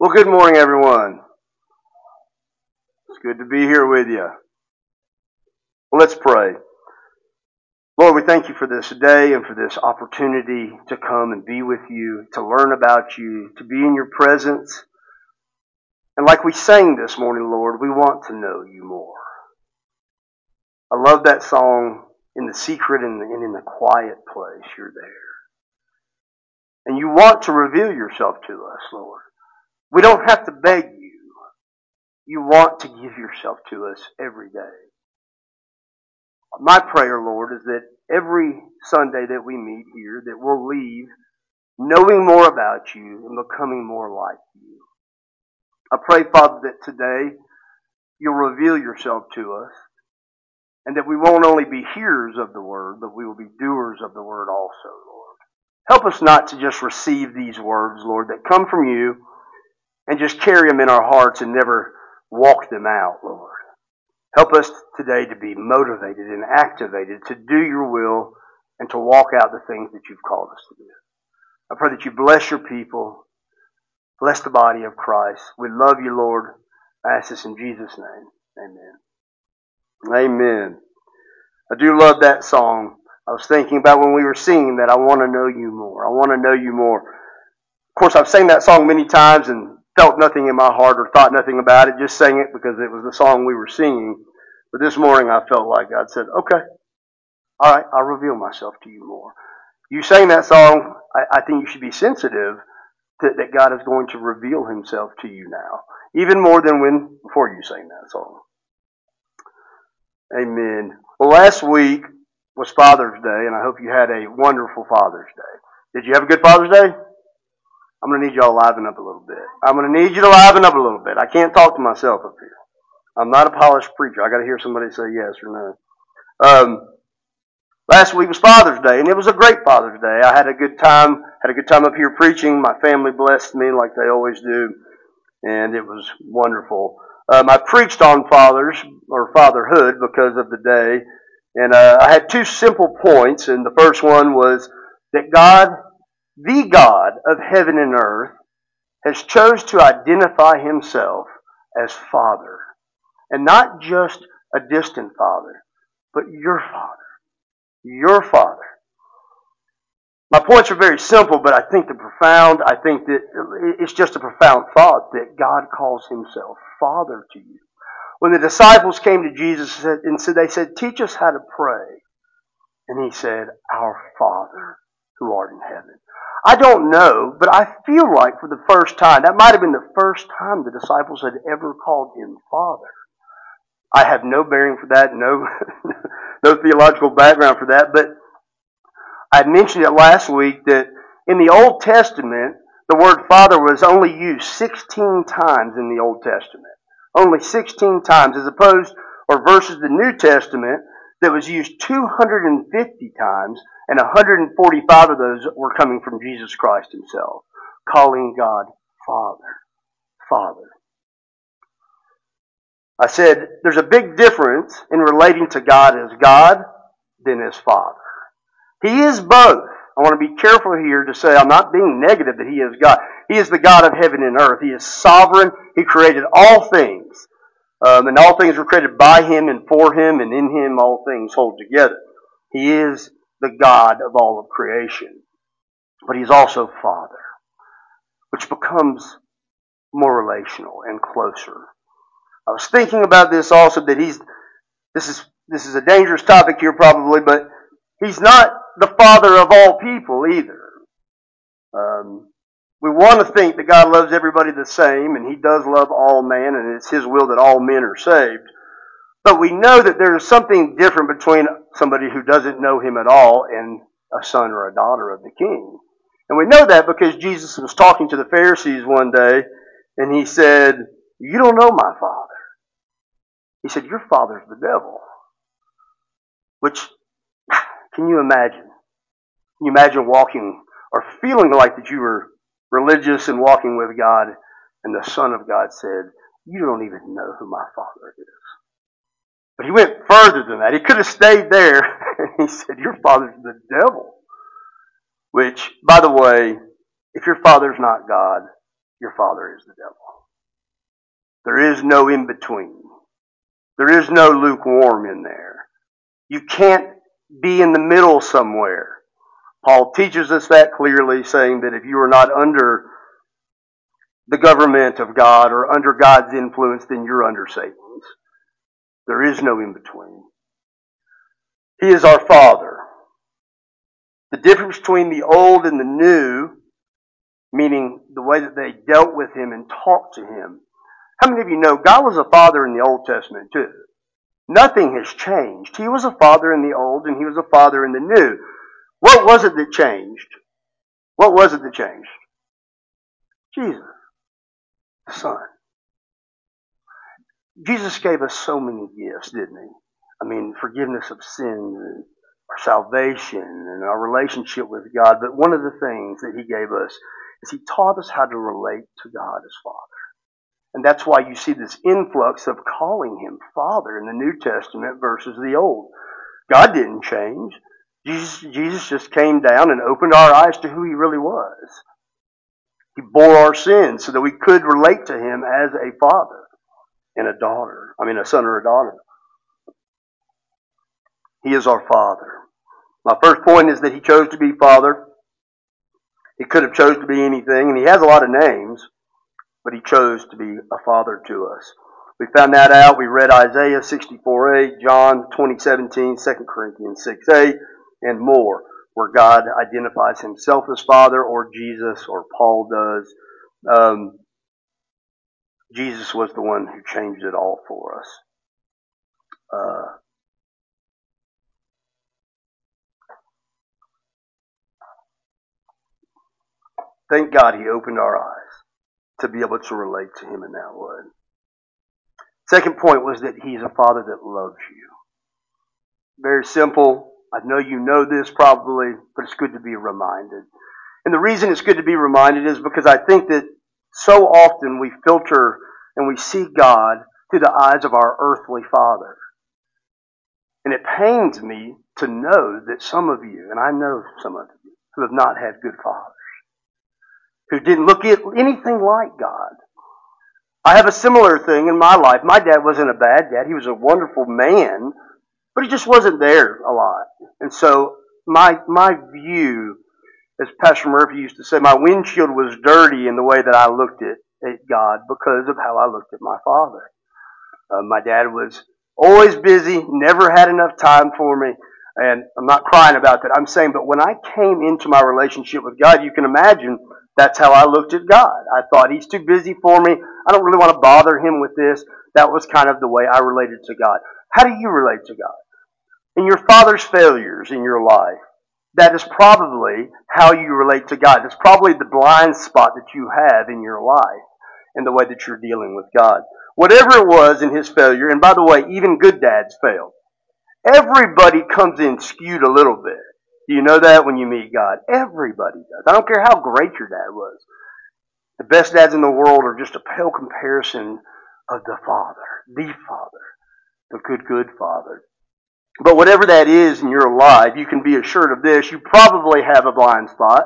Well, good morning, everyone. It's good to be here with you. Well, let's pray. Lord, we thank you for this day and for this opportunity to come and be with you, to learn about you, to be in your presence. And like we sang this morning, Lord, we want to know you more. I love that song, In the Secret and in the Quiet Place, you're there. And you want to reveal yourself to us, Lord. We don't have to beg you. You want to give yourself to us every day. My prayer, Lord, is that every Sunday that we meet here, that we'll leave knowing more about you and becoming more like you. I pray, Father, that today you'll reveal yourself to us and that we won't only be hearers of the word, but we will be doers of the word also, Lord. Help us not to just receive these words, Lord, that come from you and just carry them in our hearts and never walk them out, Lord. Help us today to be motivated and activated to do your will and to walk out the things that you've called us to do. I pray that you bless your people, bless the body of Christ. We love you, Lord. I ask this in Jesus' name. Amen. Amen. I do love that song. I was thinking about when we were singing that I want to know you more. I want to know you more. Of course, I've sang that song many times and felt nothing in my heart or thought nothing about it. Just sang it because it was the song we were singing. But this morning I felt like God said, okay, all right, I'll reveal myself to you more. You sang that song, I think you should be sensitive that God is going to reveal himself to you now. Even more than before you sang that song. Amen. Well, last week was Father's Day, and I hope you had a wonderful Father's Day. Did you have a good Father's Day? I'm going to need y'all to liven up a little bit. I'm going to need you to liven up a little bit. I can't talk to myself up here. I'm not a polished preacher. I got to hear somebody say yes or no. Last week was Father's Day, and it was a great Father's Day. I had a good time. Up here preaching. My family blessed me like they always do, and it was wonderful. I preached on fathers or fatherhood because of the day, and I had two simple points. And the first one was that God, the God of heaven and earth, has chose to identify himself as Father. And not just a distant Father, but your Father. Your Father. My points are very simple, but I think that it's just a profound thought that God calls himself Father to you. When the disciples came to Jesus and they said, teach us how to pray. And he said, our Father who art in heaven. I don't know, but I feel like for the first time, that might have been the first time the disciples had ever called him Father. I have no bearing for that, no theological background for that, but I mentioned it last week that in the Old Testament, the word Father was only used 16 times in the Old Testament. Only 16 times, as opposed, or versus the New Testament, that was used 250 times, and 145 of those were coming from Jesus Christ himself, calling God Father. Father. I said there's a big difference in relating to God as God than as Father. He is both. I want to be careful here to say I'm not being negative that he is God. He is the God of heaven and earth. He is sovereign. He created all things. And all things were created by him and for him, and in him all things hold together. He is the God of all of creation. But he's also Father, which becomes more relational and closer. I was thinking about this also, that this is a dangerous topic here probably, but he's not the Father of all people either. We want to think that God loves everybody the same, and he does love all man, and it's his will that all men are saved. But we know that there's something different between somebody who doesn't know him at all and a son or a daughter of the king. And we know that because Jesus was talking to the Pharisees one day, and he said, you don't know my Father. He said, your father's the devil. Which, can you imagine? Can you imagine walking or feeling like that you were religious and walking with God, and the Son of God said, you don't even know who my Father is. But he went further than that. He could have stayed there. He said, your father's the devil. Which, by the way, if your father's not God, your father is the devil. There is no in between. There is no lukewarm in there. You can't be in the middle somewhere. Paul teaches us that clearly, saying that if you are not under the government of God or under God's influence, then you're under Satan's. There is no in between. He is our Father. The difference between the old and the new, meaning the way that they dealt with him and talked to him. How many of you know God was a father in the Old Testament too? Nothing has changed. He was a father in the old and he was a father in the new. What was it that changed? What was it that changed? Jesus, the Son. Jesus gave us so many gifts, didn't he? I mean, forgiveness of sins and our salvation and our relationship with God. But one of the things that he gave us is he taught us how to relate to God as Father. And that's why you see this influx of calling him Father in the New Testament versus the Old. God didn't change. Jesus just came down and opened our eyes to who he really was. He bore our sins so that we could relate to him as a father and a daughter. A son or a daughter. He is our Father. My first point is that he chose to be Father. He could have chose to be anything, and he has a lot of names, but he chose to be a Father to us. We found that out. We read Isaiah 64:8, John 20:17, 2 Corinthians 6:8, and more, where God identifies himself as Father, or Jesus, or Paul does. Jesus was the one who changed it all for us. Thank God he opened our eyes to be able to relate to him in that way. Second point was that he's a Father that loves you. Very simple. I know you know this probably, but it's good to be reminded. And the reason it's good to be reminded is because I think that so often we filter and we see God through the eyes of our earthly father. And it pains me to know that some of you, and I know some of you, who have not had good fathers, who didn't look at anything like God. I have a similar thing in my life. My dad wasn't a bad dad. He was a wonderful man, but he just wasn't there a lot. And so my view, as Pastor Murphy used to say, my windshield was dirty in the way that I looked at God because of how I looked at my father. My dad was always busy, never had enough time for me, and I'm not crying about that. I'm saying, but when I came into my relationship with God, you can imagine that's how I looked at God. I thought he's too busy for me. I don't really want to bother him with this. That was kind of the way I related to God. How do you relate to God? In your father's failures in your life, that is probably how you relate to God. It's probably the blind spot that you have in your life in the way that you're dealing with God. Whatever it was in his failure, and by the way, even good dads fail. Everybody comes in skewed a little bit. Do you know that when you meet God? Everybody does. I don't care how great your dad was. The best dads in the world are just a pale comparison of the Father, the good Father. But whatever that is in your life, you can be assured of this. You probably have a blind spot.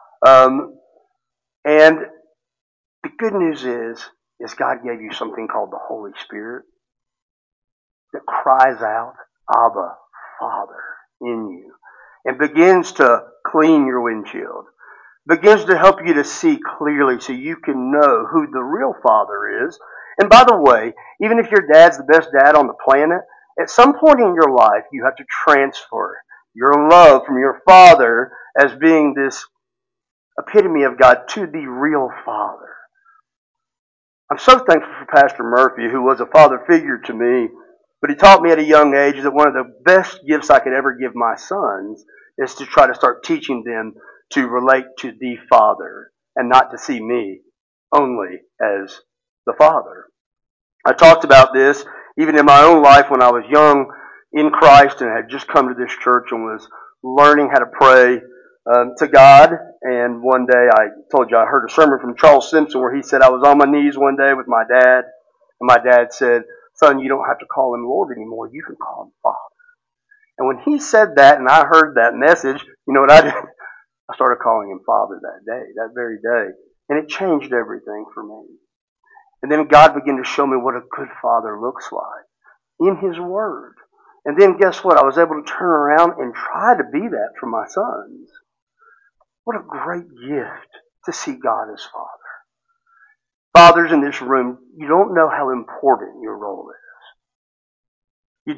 And the good news is God gave you something called the Holy Spirit that cries out, Abba, Father, in you. And begins to clean your windshield. Begins to help you to see clearly so you can know who the real Father is. And by the way, even if your dad's the best dad on the planet, at some point in your life you have to transfer your love from your father as being this epitome of God to the real Father. I'm so thankful for Pastor Murphy, who was a father figure to me, but he taught me at a young age that one of the best gifts I could ever give my sons is to try to start teaching them to relate to the Father and not to see me only as the Father. I talked about this even in my own life when I was young in Christ and had just come to this church and was learning how to pray to God. And one day I told you I heard a sermon from Charles Simpson where he said I was on my knees one day with my dad, and my dad said, "Son, you don't have to call him Lord anymore. You can call him Father." And when he said that and I heard that message, you know what I did? I started calling him Father that day, that very day. And it changed everything for me. And then God began to show me what a good father looks like in His Word. And then guess what? I was able to turn around and try to be that for my sons. What a great gift to see God as Father. Fathers in this room, you don't know how important your role is.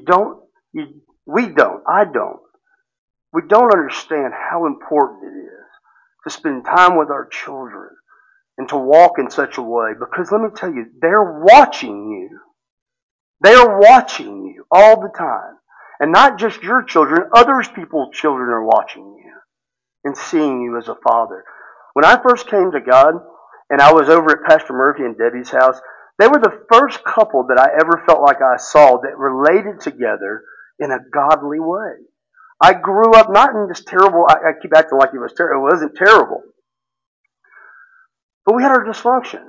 I don't. We don't understand how important it is to spend time with our children and to walk in such a way, because let me tell you, they're watching you. They're watching you all the time. And not just your children, others people's children are watching you and seeing you as a father. When I first came to God, and I was over at Pastor Murphy and Debbie's house, they were the first couple that I ever felt like I saw that related together in a godly way. I grew up not in this terrible, I keep acting like it was terrible. It wasn't terrible. But we had our dysfunction.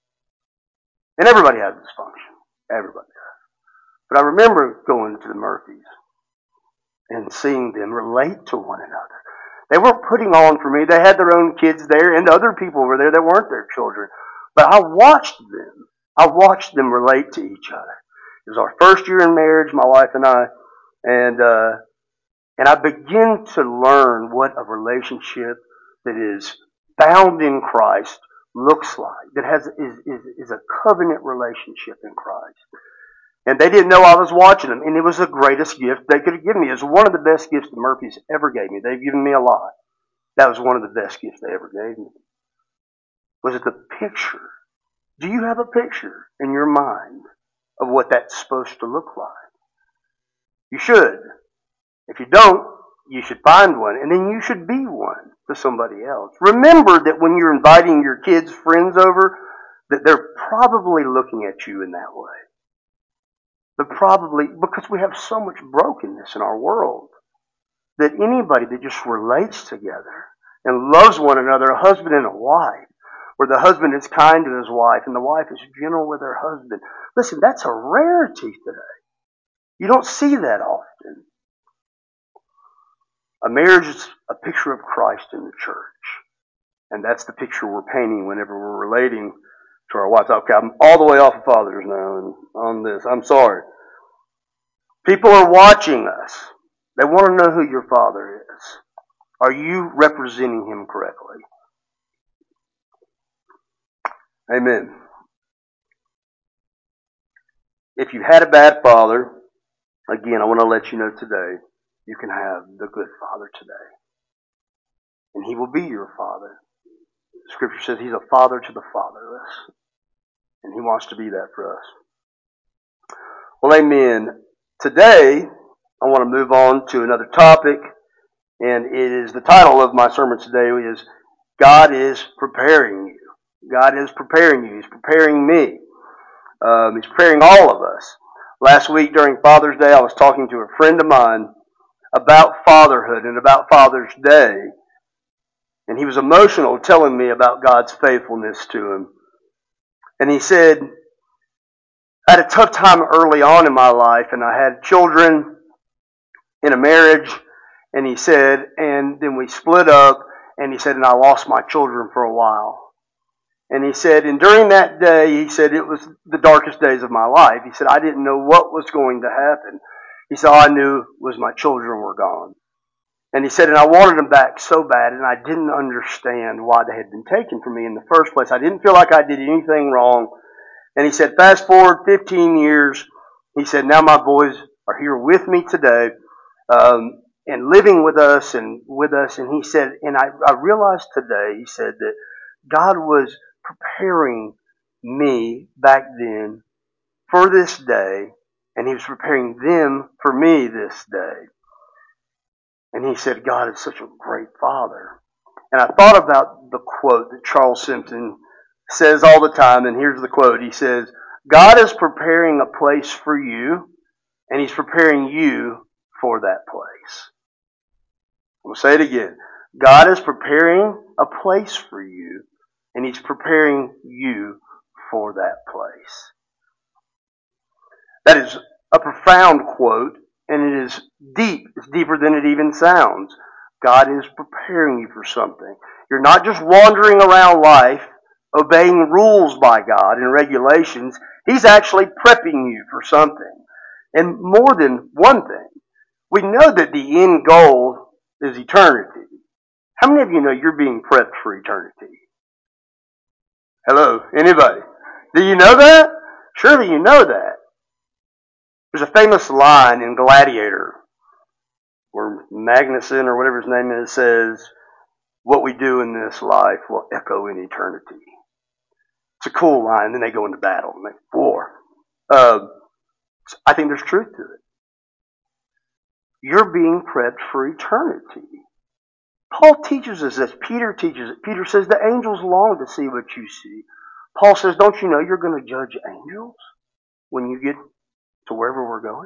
And everybody has dysfunction. Everybody does. But I remember going to the Murphys and seeing them relate to one another. They weren't putting on for me. They had their own kids there, and other people were there that weren't their children. But I watched them. I watched them relate to each other. It was our first year in marriage, my wife and I, and I began to learn what a relationship that is bound in Christ looks like. That is a covenant relationship in Christ. And they didn't know I was watching them. And it was the greatest gift they could have given me. It was one of the best gifts the Murphys ever gave me. They've given me a lot. That was one of the best gifts they ever gave me. Was it the picture? Do you have a picture in your mind of what that's supposed to look like? You should. If you don't, you should find one. And then you should be one to somebody else. Remember that when you're inviting your kids' friends over, that they're probably looking at you in that way. But probably, because we have so much brokenness in our world, that anybody that just relates together and loves one another, a husband and a wife, where the husband is kind to his wife and the wife is gentle with her husband. Listen, that's a rarity today. You don't see that often. A marriage is a picture of Christ in the church. And that's the picture we're painting whenever we're relating to our wives. Okay, I'm all the way off of fathers now and on this. I'm sorry. People are watching us. They want to know who your father is. Are you representing him correctly? Amen. If you had a bad father, again, I want to let you know today, you can have the good father today. And he will be your father. Scripture says he's a father to the fatherless. And he wants to be that for us. Well, amen. Today, I want to move on to another topic. And it is the title of my sermon today is God is preparing you. God is preparing you. He's preparing me. He's preparing all of us. Last week during Father's Day, I was talking to a friend of mine about fatherhood and about Father's Day. And he was emotional telling me about God's faithfulness to him. And he said, I had a tough time early on in my life, and I had children in a marriage, and he said, and then we split up, and he said, and I lost my children for a while. And he said, and during that day, he said, it was the darkest days of my life. He said, I didn't know what was going to happen. He said, all I knew was my children were gone. And he said, and I wanted them back so bad, and I didn't understand why they had been taken from me in the first place. I didn't feel like I did anything wrong. And he said, fast forward 15 years, he said, now my boys are here with me today, and living with us. And he said, and I realized today, he said, that God was preparing me back then for this day, and he was preparing them for me this day. And he said, God is such a great father. And I thought about the quote that Charles Simpson says all the time, and here's the quote. He says, God is preparing a place for you, and he's preparing you for that place. I'm going to say it again. God is preparing a place for you, and he's preparing you for that place. That is a profound quote, and it is deep. It's deeper than it even sounds. God is preparing you for something. You're not just wandering around life obeying rules by God and regulations. He's actually prepping you for something. And more than one thing. We know that the end goal is eternity. How many of you know you're being prepped for eternity? Hello? Anybody? Do you know that? Surely you know that. There's a famous line in Gladiator where Magnuson or whatever his name is says, what we do in this life will echo in eternity. It's a cool line. Then they go into battle and make war. I think there's truth to it. You're being prepped for eternity. Paul teaches us this. Peter teaches it. Peter says the angels long to see what you see. Paul says, don't you know you're going to judge angels when you get to wherever we're going?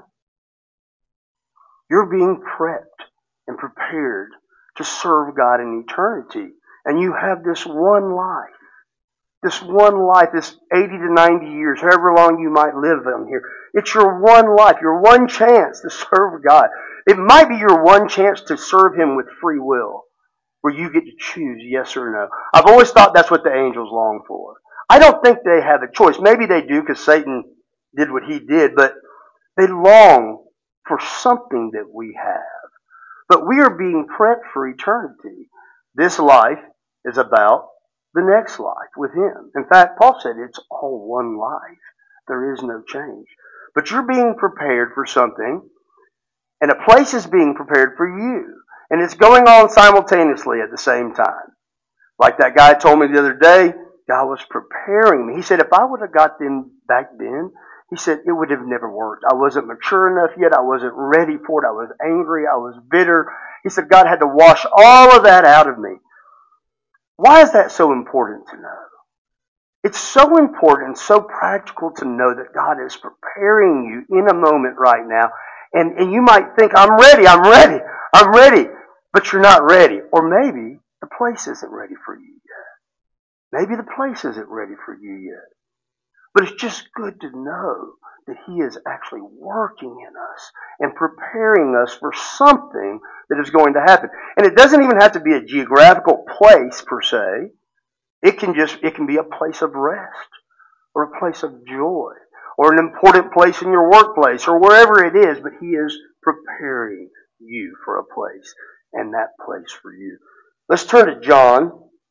You're being prepped and prepared to serve God in eternity. And you have this one life. This one life, this 80 to 90 years, however long you might live on here. It's your one life, your one chance to serve God. It might be your one chance to serve Him with free will, where you get to choose yes or no. I've always thought that's what the angels long for. I don't think they have a choice. Maybe they do because Satan did what he did, but they long for something that we have. But we are being prepped for eternity. This life is about the next life with Him. In fact, Paul said it's all one life. There is no change. But you're being prepared for something, and a place is being prepared for you. And it's going on simultaneously at the same time. Like that guy told me the other day, God was preparing me. He said, if I would have got them back then, he said, it would have never worked. I wasn't mature enough yet. I wasn't ready for it. I was angry. I was bitter. He said, God had to wash all of that out of me. Why is that so important to know? It's so important and so practical to know that God is preparing you in a moment right now. And you might think, I'm ready. But you're not ready. Or maybe the place isn't ready for you yet. Maybe the place isn't ready for you yet. But it's just good to know that He is actually working in us and preparing us for something that is going to happen. And it doesn't even have to be a geographical place per se. It can be a place of rest or a place of joy or an important place in your workplace or wherever it is, but He is preparing you for a place and that place for you. Let's turn to John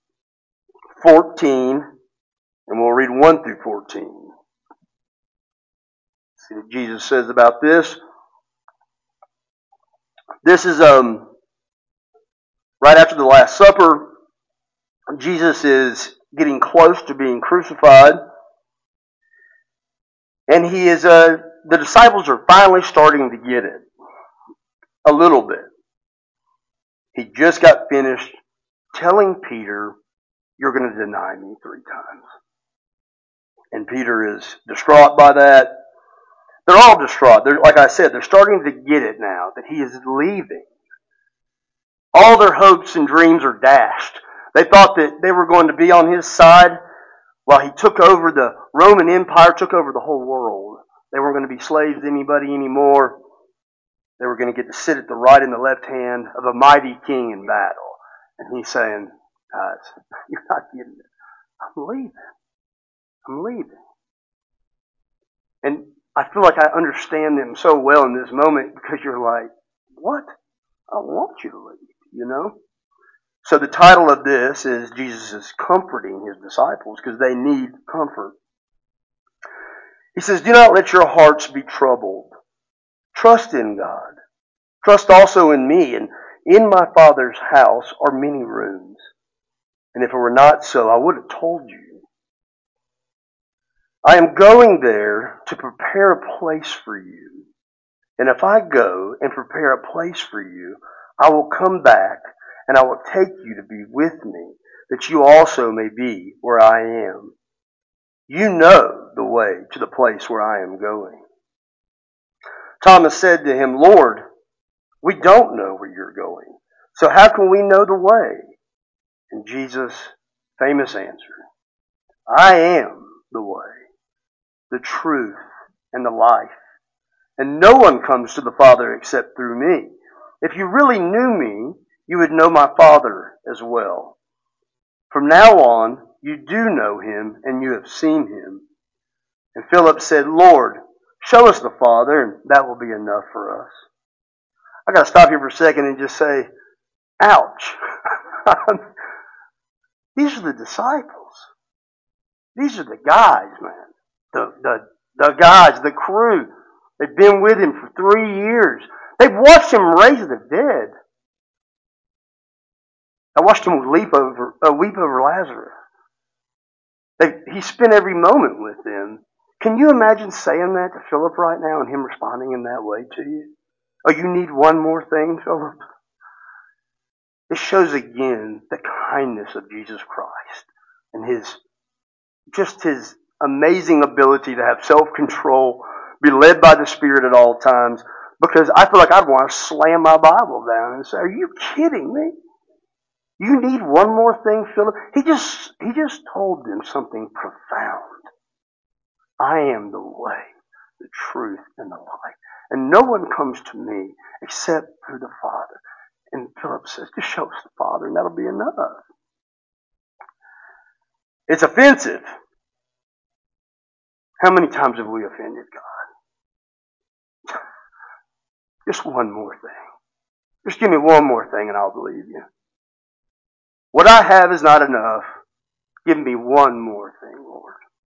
14 and we'll read 1 through 14. See what Jesus says about this. This is right after the Last Supper. Jesus is getting close to being crucified. And he is the disciples are finally starting to get it. A little bit. He just got finished telling Peter, you're going to deny me 3 times. And Peter is distraught by that. They're all distraught. Like I said, they're starting to get it now that he is leaving. All their hopes and dreams are dashed. They thought that they were going to be on his side while he took over the Roman Empire, took over the whole world. They weren't going to be slaves to anybody anymore. They were going to get to sit at the right and the left hand of a mighty king in battle. And he's saying, guys, you're not getting it. I'm leaving. And I feel like I understand them so well in this moment because you're like, what? I want you to leave, you know? So the title of this is Jesus is comforting his disciples because they need comfort. He says, do not let your hearts be troubled. Trust in God. Trust also in me. And in my Father's house are many rooms. And if it were not so, I would have told you. I am going there to prepare a place for you. And if I go and prepare a place for you, I will come back and I will take you to be with me, that you also may be where I am. You know the way to the place where I am going. Thomas said to him, Lord, we don't know where you're going, so how can we know the way? And Jesus' famous answer, I am the way, the truth, and the life. And no one comes to the Father except through me. If you really knew me, you would know my Father as well. From now on, you do know him, and you have seen him. And Philip said, Lord, show us the Father, and that will be enough for us. I got to stop here for a second and just say, ouch. These are the disciples. These are the guys, man. The guys, the crew. They've been with him for 3 years. They've watched him raise the dead. I watched him weep over Lazarus. He spent every moment with them. Can you imagine saying that to Philip right now and him responding in that way to you? Oh, you need one more thing, Philip? This shows again the kindness of Jesus Christ and his amazing ability to have self-control, be led by the Spirit at all times, because I feel like I'd want to slam my Bible down and say, are you kidding me? You need one more thing, Philip? He just told them something profound. I am the way, the truth, and the life. And no one comes to me except through the Father. And Philip says, just show us the Father, and that'll be enough. It's offensive. How many times have we offended God? Just one more thing. Just give me one more thing and I'll believe you. What I have is not enough. Give me one more thing, Lord.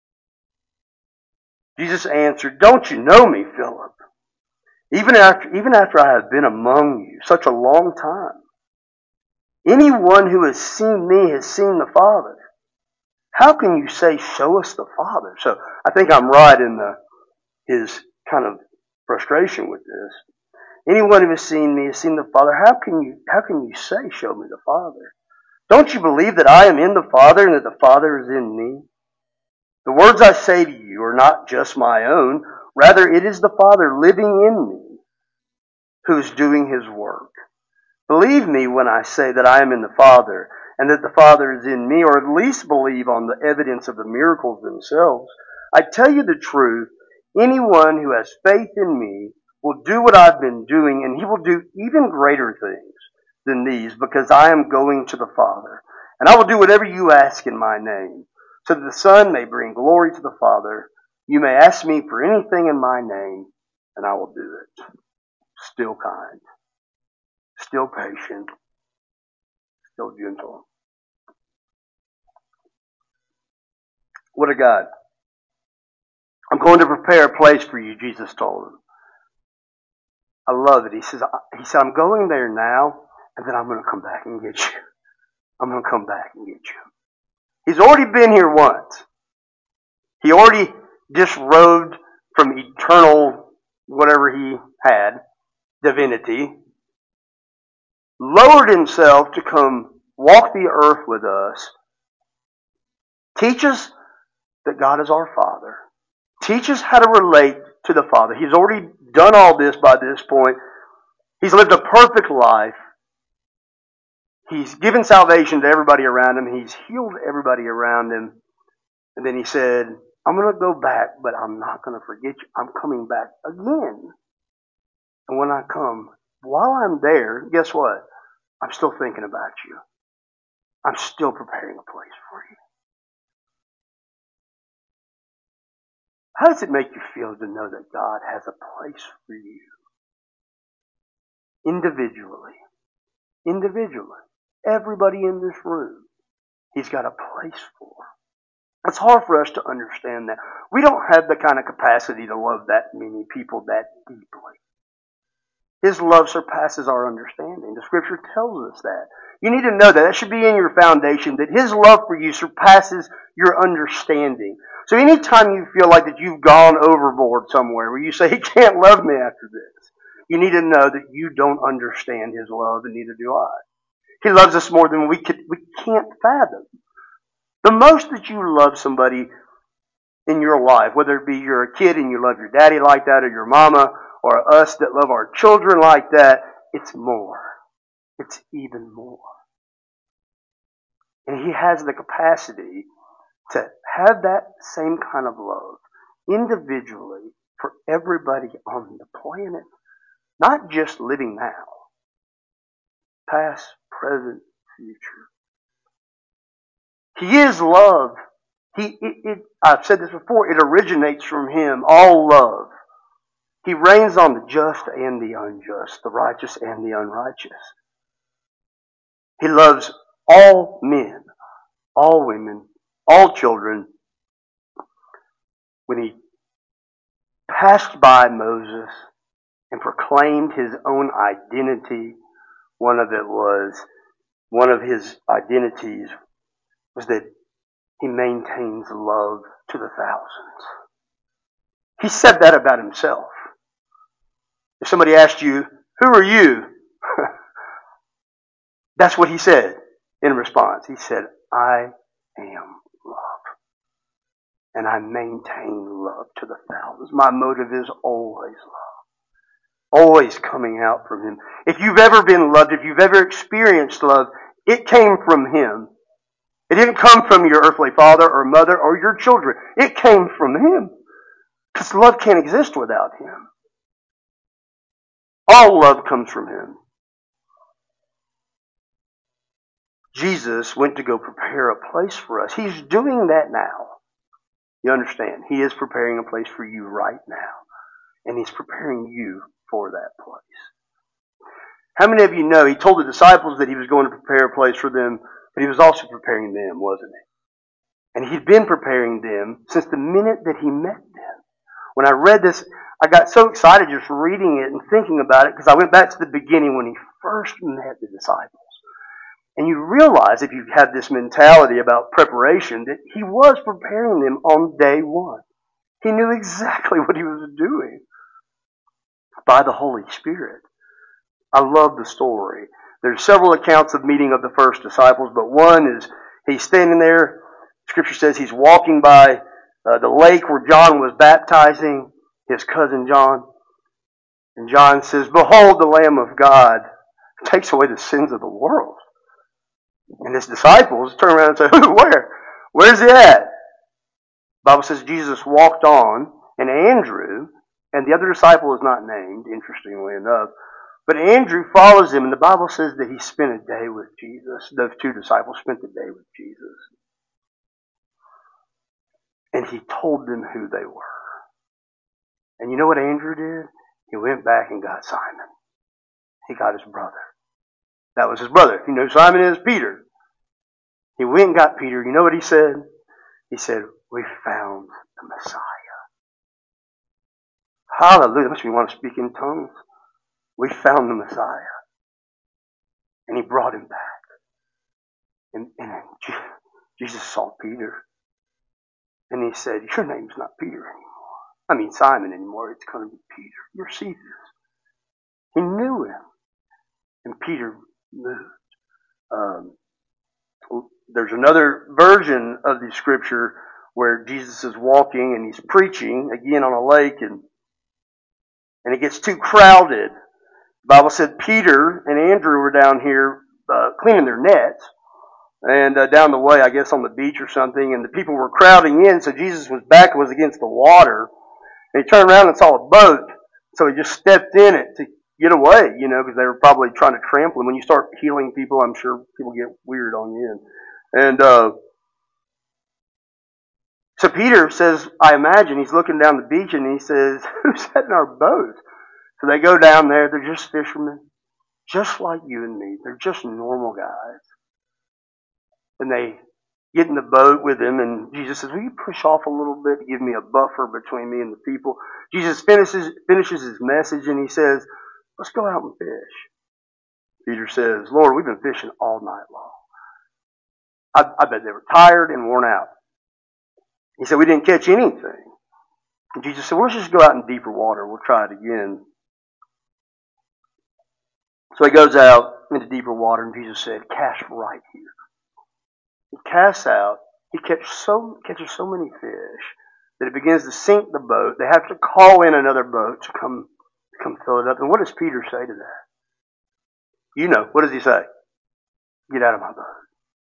Jesus answered, don't you know me, Philip? Even after I have been among you such a long time, anyone who has seen me has seen the Father. How can you say, show us the Father? So I think I'm right in his kind of frustration with this. Anyone who has seen me has seen the Father. How can you say, show me the Father? Don't you believe that I am in the Father and that the Father is in me? The words I say to you are not just my own. Rather, it is the Father living in me who is doing his work. Believe me when I say that I am in the Father and that the Father is in me, or at least believe on the evidence of the miracles themselves. I tell you the truth, anyone who has faith in me will do what I've been doing, and he will do even greater things than these, because I am going to the Father. And I will do whatever you ask in my name, so that the Son may bring glory to the Father. You may ask me for anything in my name, and I will do it. Still kind, still patient, still gentle. What a God. I'm going to prepare a place for you, Jesus told him. I love it. He said, I'm going there now, and then I'm going to come back and get you. I'm going to come back and get you. He's already been here once. He already disrobed from eternal, whatever he had, divinity, lowered himself to come walk the earth with us, teach us that God is our Father, teach us how to relate to the Father. He's already done all this by this point. He's lived a perfect life. He's given salvation to everybody around him. He's healed everybody around him. And then he said, I'm going to go back, but I'm not going to forget you. I'm coming back again. And when I come, while I'm there, guess what? I'm still thinking about you. I'm still preparing a place for you. How does it make you feel to know that God has a place for you? Individually. Everybody in this room, He's got a place for. It's hard for us to understand that. We don't have the kind of capacity to love that many people that deeply. His love surpasses our understanding. The Scripture tells us that. You need to know that. That should be in your foundation, that His love for you surpasses your understanding. So anytime you feel like that you've gone overboard somewhere, where you say, He can't love me after this, you need to know that you don't understand His love, and neither do I. He loves us more than we can't fathom. The most that you love somebody in your life, whether it be you're a kid and you love your daddy like that, or your mama, or us that love our children like that, it's more. It's even more. And He has the capacity to have that same kind of love individually for everybody on the planet. Not just living now. Past, present, future. He is love. I've said this before, it originates from Him, all love. He reigns on the just and the unjust, the righteous and the unrighteous. He loves all men, all women, all children. When He passed by Moses and proclaimed His own identity, one of His identities was that He maintains love to the thousands. He said that about Himself. If somebody asked you, who are you? That's what He said in response. He said, I am love. And I maintain love to the thousands. My motive is always love. Always coming out from Him. If you've ever been loved, if you've ever experienced love, it came from Him. It didn't come from your earthly father or mother or your children. It came from Him. Because love can't exist without Him. All love comes from Him. Jesus went to go prepare a place for us. He's doing that now. You understand? He is preparing a place for you right now. And He's preparing you for that place. How many of you know He told the disciples that He was going to prepare a place for them, but He was also preparing them, wasn't He? And He'd been preparing them since the minute that He met them. When I read this, I got so excited just reading it and thinking about it because I went back to the beginning when He first met the disciples. And you realize, if you have this mentality about preparation, that He was preparing them on day one. He knew exactly what He was doing by the Holy Spirit. I love the story. There's several accounts of meeting of the first disciples, but one is He's standing there. Scripture says He's walking by the lake where John was baptizing, his cousin John. And John says, behold the Lamb of God who takes away the sins of the world. And His disciples turn around and say, where? Where's He at? The Bible says Jesus walked on, and Andrew, and the other disciple is not named, interestingly enough, but Andrew follows Him, and the Bible says that he spent a day with Jesus. Those two disciples spent the day with Jesus. And He told them who they were. And you know what Andrew did? He went back and got Simon. He got his brother. That was his brother. You know who Simon is? Peter. He went and got Peter. You know what he said? He said, we found the Messiah. Hallelujah. That makes me want to speak in tongues. We found the Messiah. And He brought him back. And Jesus saw Peter. And He said, your name's not Peter anymore. Simon anymore. It's going to be Peter. You're Cephas. He knew him. And Peter moved. There's another version of the scripture where Jesus is walking and He's preaching, again on a lake, and it gets too crowded. The Bible said Peter and Andrew were down here cleaning their nets, and down the way, I guess on the beach or something, and the people were crowding in, so Jesus' back was against the water, and He turned around and saw a boat, so He just stepped in it to get away, because they were probably trying to trample Him. When you start healing people, I'm sure people get weird on you. And so Peter says, I imagine, he's looking down the beach and he says, who's that in our boat? So they go down there, they're just fishermen, just like you and me. They're just normal guys. And they get in the boat with Him, and Jesus says, will you push off a little bit to give me a buffer between me and the people? Jesus finishes His message and He says, let's go out and fish. Peter says, Lord, we've been fishing all night long. I bet they were tired and worn out. He said, we didn't catch anything. And Jesus said, well, let's just go out in deeper water. We'll try it again. So He goes out into deeper water, and Jesus said, cast right here. He casts out. He catches so many fish that it begins to sink the boat. They have to call in another boat to come fill it up. And what does Peter say to that? You know, what does he say? Get out of my boat.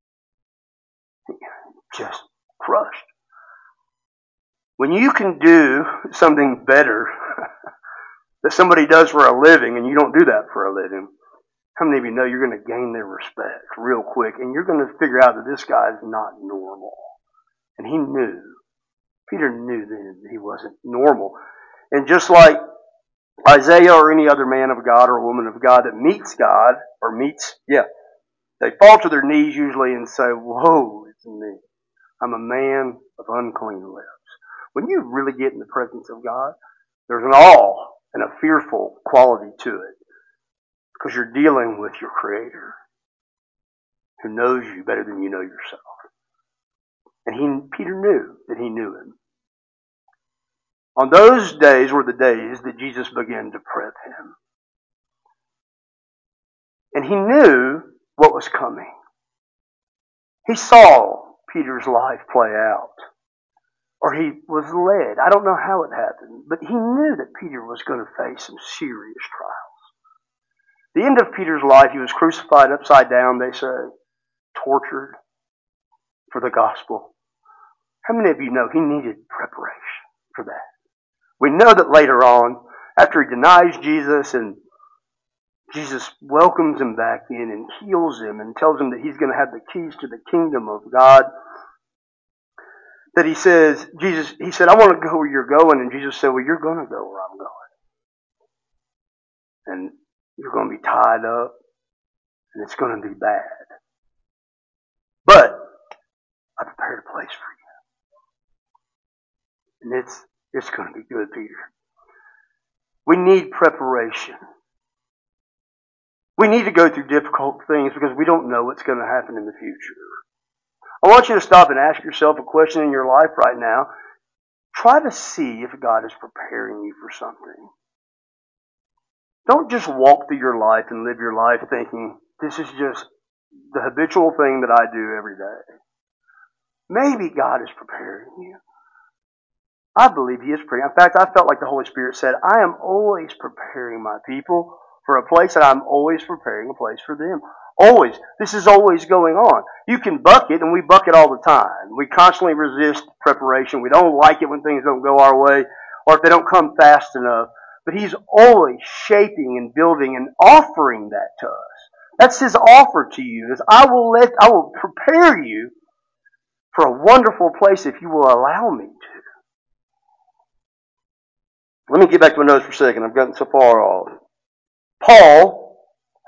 Just crushed. When you can do something better that somebody does for a living, and you don't do that for a living, How many of you know you're going to gain their respect real quick, and you're going to figure out that this guy is not normal? And he knew. Peter knew then that he wasn't normal. And just like Isaiah or any other man of God or woman of God that meets God, they fall to their knees usually and say, "Woe is me. I'm a man of unclean lips." When you really get in the presence of God, there's an awe and a fearful quality to it, because you're dealing with your Creator, who knows you better than you know yourself. And Peter knew that he knew him. On those days were the days that Jesus began to prep him. And he knew what was coming. He saw Peter's life play out. Or he was led. I don't know how it happened, but he knew that Peter was going to face some serious trials. The end of Peter's life, he was crucified upside down, they say, tortured for the gospel. How many of you know he needed preparation for that? We know that later on, after he denies Jesus and Jesus welcomes him back in and heals him and tells him that he's going to have the keys to the kingdom of God, that he said, "I want to go where you're going." And Jesus said, "Well, you're going to go where I'm going. And you're going to be tied up, and it's going to be bad. But I prepared a place for you. And it's going to be good, Peter." We need preparation. We need to go through difficult things because we don't know what's going to happen in the future. I want you to stop and ask yourself a question in your life right now. Try to see if God is preparing you for something. Don't just walk through your life and live your life thinking, this is just the habitual thing that I do every day. Maybe God is preparing you. I believe He is preparing. In fact, I felt like the Holy Spirit said, I am always preparing my people for a place, and I'm always preparing a place for them. Always. This is always going on. You can buck it, and we buck it all the time. We constantly resist preparation. We don't like it when things don't go our way, or if they don't come fast enough. But He's always shaping and building and offering that to us. That's His offer to you, is I will prepare you for a wonderful place if you will allow me to. Let me get back to my notes for a second. I've gotten so far off. Paul,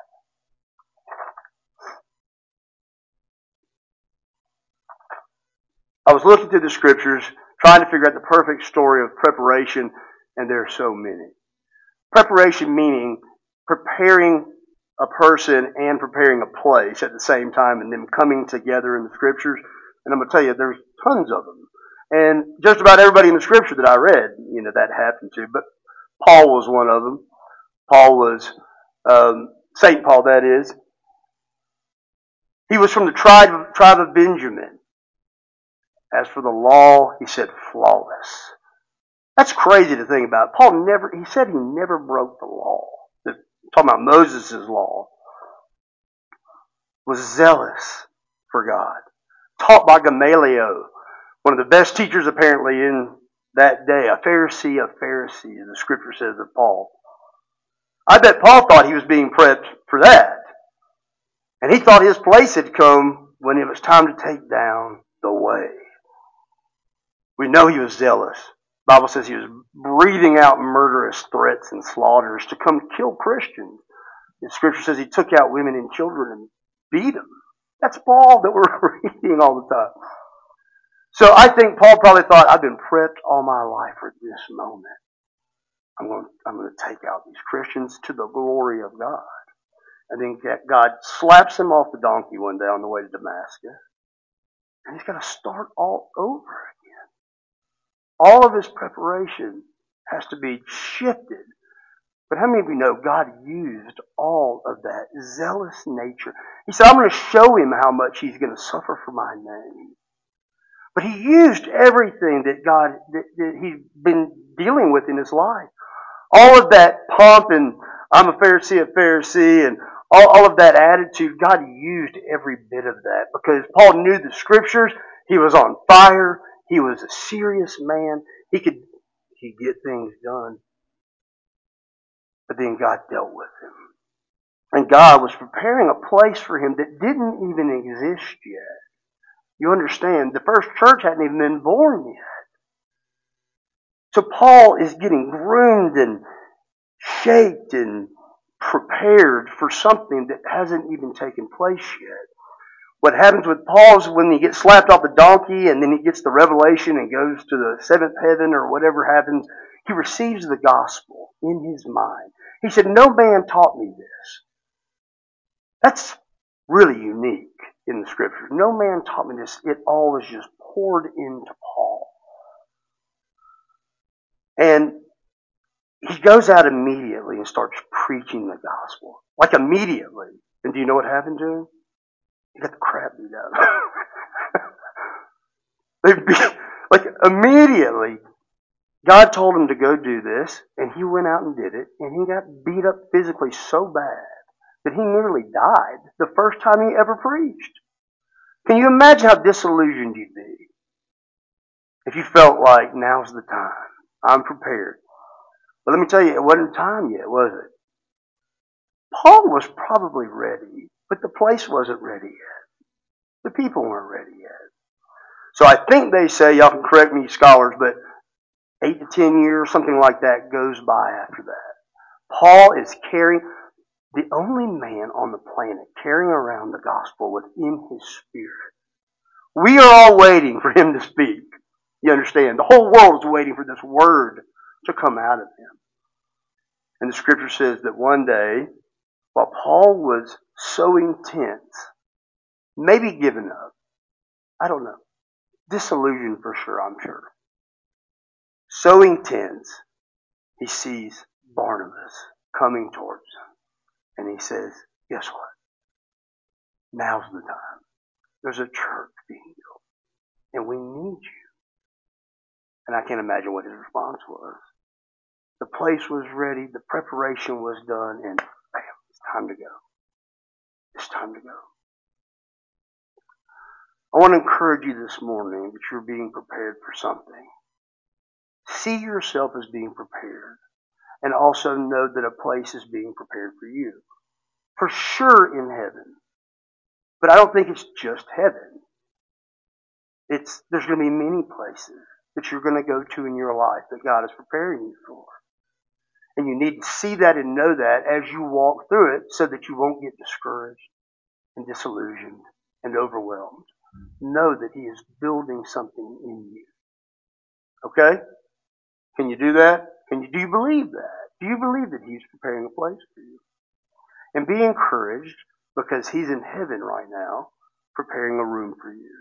I was looking through the scriptures, trying to figure out the perfect story of preparation, and there are so many. Preparation meaning preparing a person and preparing a place at the same time, and them coming together in the scriptures. And I'm going to tell you, there's tons of them. And just about everybody in the scripture that I read, that happened to. But Paul was one of them. Paul was, St. Paul, that is. He was from the tribe of Benjamin. As for the law, he said flawless. That's crazy to think about. He said he never broke the law. Talking about Moses' law. Was zealous for God. Taught by Gamaliel, one of the best teachers apparently in that day. A Pharisee of Pharisees, the scripture says of Paul. I bet Paul thought he was being prepped for that. And he thought his place had come when it was time to take down the way. We know he was zealous. The Bible says he was breathing out murderous threats and slaughters to come kill Christians. The scripture says he took out women and children and beat them. That's Paul that we're reading all the time. So I think Paul probably thought, I've been prepped all my life for this moment. I'm going to take out these Christians to the glory of God. And then God slaps him off the donkey one day on the way to Damascus. And he's got to start all over again. All of his preparation has to be shifted. But how many of you know God used all of that zealous nature? He said, I'm going to show him how much he's going to suffer for my name. But he used everything that he'd been dealing with in his life. All of that pomp and I'm a Pharisee and all of that attitude, God used every bit of that because Paul knew the scriptures. He was on fire. He was a serious man. He could get things done. But then God dealt with him. And God was preparing a place for him that didn't even exist yet. You understand, the first church hadn't even been born yet. So Paul is getting groomed and shaped and prepared for something that hasn't even taken place yet. What happens with Paul is when he gets slapped off the donkey and then he gets the revelation and goes to the seventh heaven or whatever happens, he receives the gospel in his mind. He said, "No man taught me this." That's really unique in the scriptures. No man taught me this. It all was just poured into Paul. And he goes out immediately and starts preaching the gospel. Like immediately. And do you know what happened to him? He got the crap beat out of him. Like immediately, God told him to go do this, and he went out and did it, and he got beat up physically so bad that he nearly died the first time he ever preached. Can you imagine how disillusioned you'd be if you felt like now's the time? I'm prepared. But let me tell you, it wasn't time yet, was it? Paul was probably ready, but the place wasn't ready yet. The people weren't ready yet. So I think they say, y'all can correct me, scholars, but 8 to 10 years, something like that, goes by after that. Paul is carrying, the only man on the planet carrying around the gospel within his spirit. We are all waiting for him to speak. You understand? The whole world is waiting for this word to come out of him. And the scripture says that one day, while Paul was so intense, maybe given up, I don't know, disillusioned for sure, I'm sure. So intense, he sees Barnabas coming towards him. And he says, guess what? Now's the time. There's a church being built. And we need you. And I can't imagine what his response was. The place was ready. The preparation was done. And bam, it's time to go. It's time to go. I want to encourage you this morning that you're being prepared for something. See yourself as being prepared. And also know that a place is being prepared for you. For sure in heaven. But I don't think it's just heaven. There's going to be many places that you're going to go to in your life that God is preparing you for. And you need to see that and know that as you walk through it so that you won't get discouraged and disillusioned and overwhelmed. Know that He is building something in you. Okay? Can you do that? Do you believe that? Do you believe that He's preparing a place for you? And be encouraged because He's in heaven right now preparing a room for you.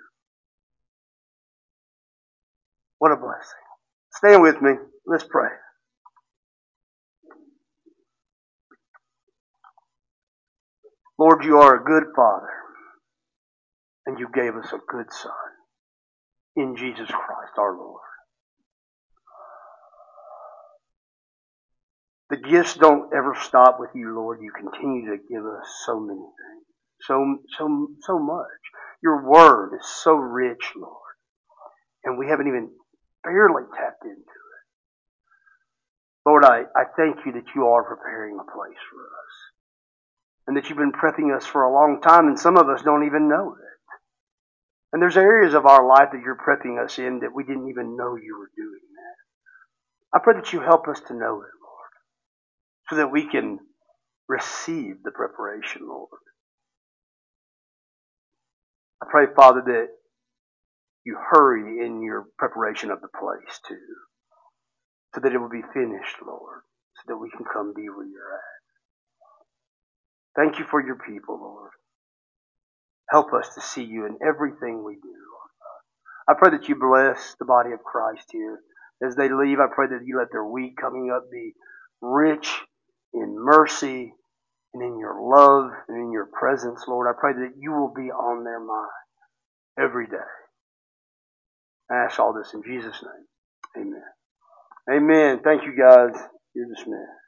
What a blessing. Stand with me. Let's pray. Lord, you are a good Father, and you gave us a good Son in Jesus Christ our Lord. The gifts don't ever stop with you, Lord. You continue to give us so many things, so much. Your Word is so rich, Lord, and we haven't even barely tapped into it. Lord, I thank you that you are preparing a place for us, and that you've been prepping us for a long time, and some of us don't even know it. And there's areas of our life that you're prepping us in that we didn't even know you were doing that. I pray that you help us to know it, Lord, so that we can receive the preparation, Lord. I pray, Father, that you hurry in your preparation of the place, too, so that it will be finished, Lord, so that we can come be where you're at. Thank you for your people, Lord. Help us to see you in everything we do, Lord. I pray that you bless the body of Christ here. As they leave, I pray that you let their week coming up be rich in mercy and in your love and in your presence, Lord. I pray that you will be on their mind every day. I ask all this in Jesus' name. Amen. Amen. Thank you, guys. You're dismissed.